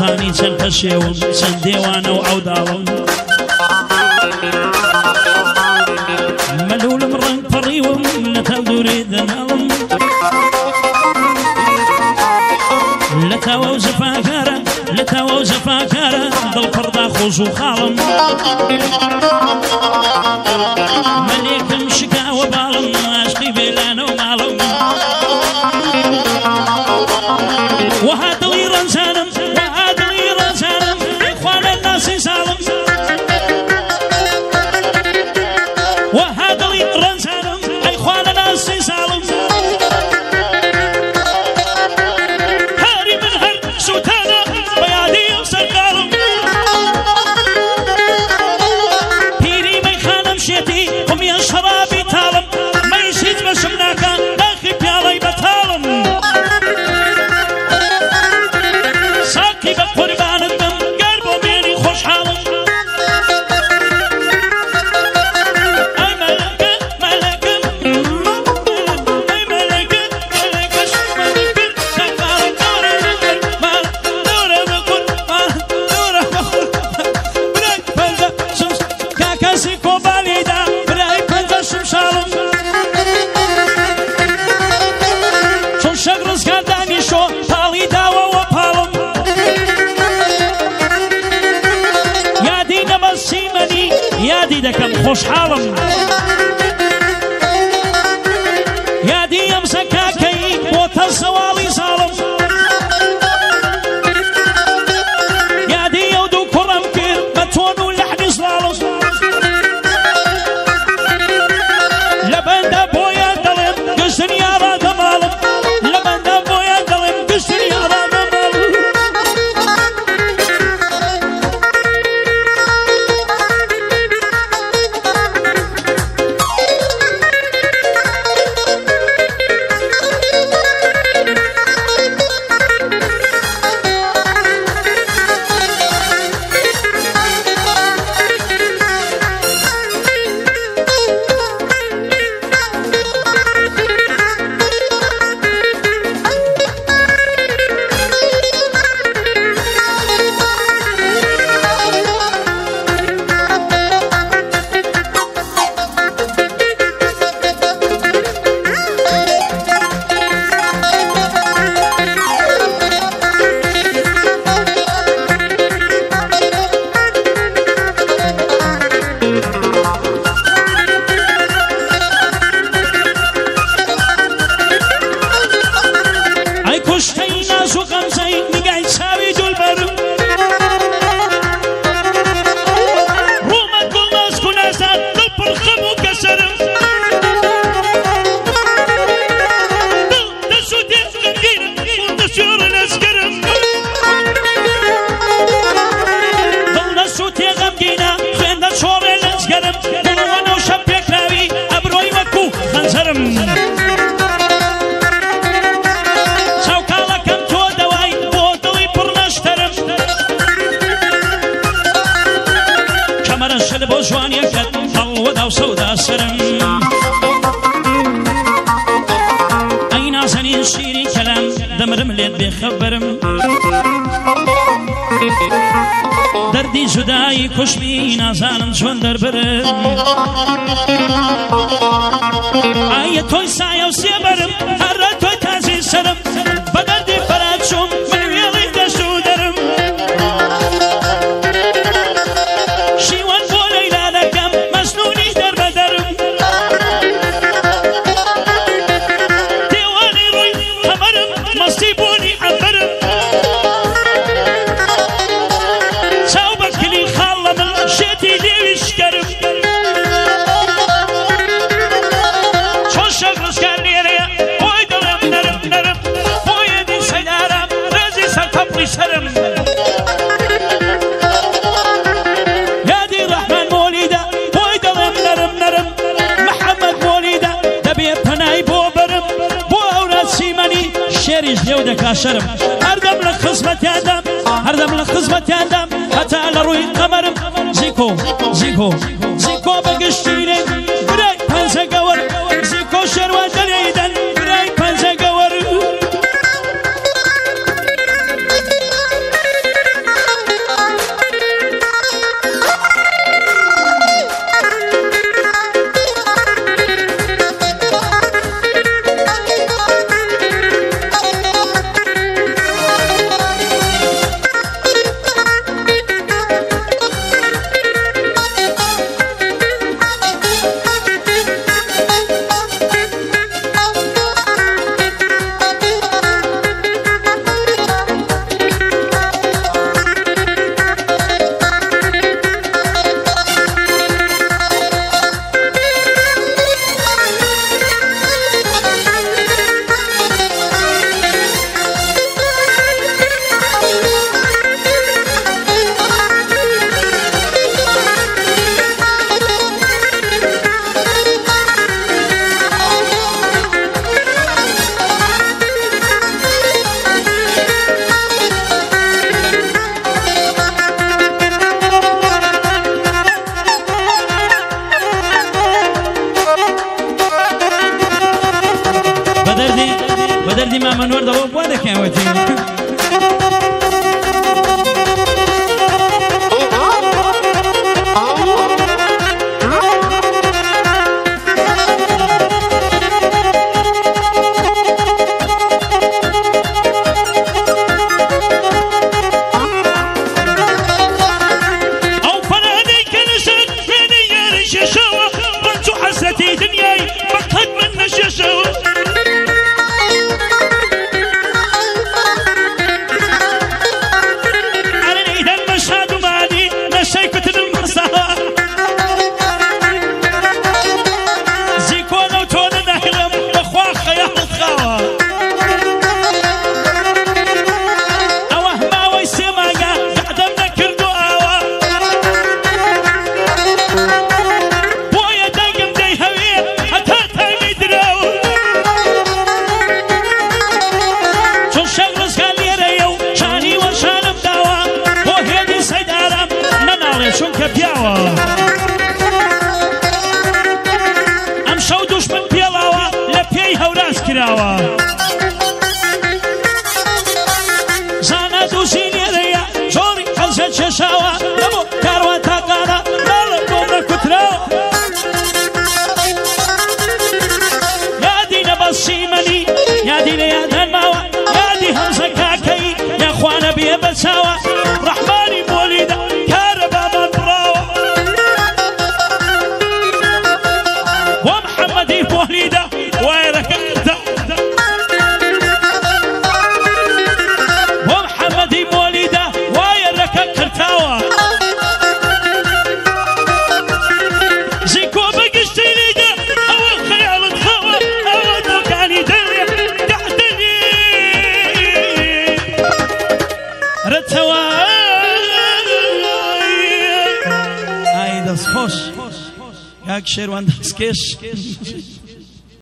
زانی چەند پەشێوم چەند دێوانە و ئەوداڵم مەلوولم ڕەنگ پەڕیوم لە تاو دوورێ دەناڵم لە تاوە و زەفاکارە لە تاوە و زەفاکارە دڵپڕدا خۆش و خاڵم مەلێکم شکاوە باڵم عاشقی بێلانە و ماڵم وها دڵی ڕەنجانم وها دڵی ڕەنجانم خوانە ناسی ساڵم وها دڵی ڕەنجانم ئەی خوانە ناسی ساڵم هاری من هەر سوتانە بە یادی ئەو سەرکاڵم پیری مەیخانەم شێتی قومیە شەرابی تاڵم مەیش هیچ بەشم ناکە داخی پیاڵەی بەتاڵم ساقی بە قوربانت بم گەر بۆ مێنی خۆشحاڵم ئەی مەلەکە مەلەکەم ئەی مەلەکە مەلەکەش مەلەکرد سەرکاڵی دەورە بکرد دەورە بکرد دەورە بخور برای پەنجە شمس کاکەسی کۆبانیدا برای پەنجە شمشاڵم چون شەق ڕزگار دانیشۆ پاڵی داوەوە پاڵم یادی نەمەسیمەنی یادی دەکەم خۆشحاڵم یادی ئەم سەکاکەی بۆتە سەواڵی ساڵم یادی ئەو دوو کوڕم کرد بە تۆن و لەحنی سڵاڵم لە بەندە بۆیان دەڵێم گەشتنی یارا دەماڵم لە بەندە بۆیان دەڵێم گەشتنی یارا دەماڵم دەردی جودایی کوشمی نازانم چۆن دەربرم ئایە تۆی سایە و سێبەرم هەرە تۆی تازی سەرم بە دەردی فەرات چوم من وێڵی دەشت و دەرم شیوەن بۆ لەیلا دەکەم مەسنونی دەربەدەرم دێوانی ڕووی قەمەرم مەستی بۆنی عەمبەرم شێتی لێوی شکەرم چۆن شەق ڕزگار لێرەیە بۆی دڵم نەرم نەرم بۆیەدی سەیدارم ڕێزی سەر تەپڵی سەرم یادی ڕەحمان مۆلیدا بۆی دڵم نەرم نەرم محەممەد مۆلیدا دەبێ پەنای بۆ بەرم بۆ ئەورە سیمەنی شێریش لێو دەکا شەرم هەردەم لە خزمەتیاندام هەردەم لە خزمەتیاندام هەتا لە ڕووی قەمەرم زیکۆ زیکۆ زیکۆ بەگشتینێ برای پەنجە گەوەر زیکۆ شێروان دەلێدەن برای پەنجە گەوەر چاکە پیاوە ئەم شەو دوشمن پێڵاوە لە پێی هەوراز کراوە زانە دووسی نێرەیە زۆری قەلسە چێشاوە لەبۆ کاروان تاقانە ناڵە بۆم نەکوتراوە یادی نەبە سیمەنی یادی لە یادەن ماوە یادی هەمزە کاکەی یاخوانە بێ بەچاوە ڕەحمانی مۆلیدە کارە بامان بڕاوە بۆ محەممەدی مۆلیدە وایرەکە بۆ محەممەدی مۆلیدە وایرەکە کرداوە زیکۆ بەگشتی لیدە ئەوە خەیاڵت خەوە ئەوە دۆکانی دەڵێ دەحدەنی رەتەوە ئای دەست خۆش کاک شێروان دەستکێش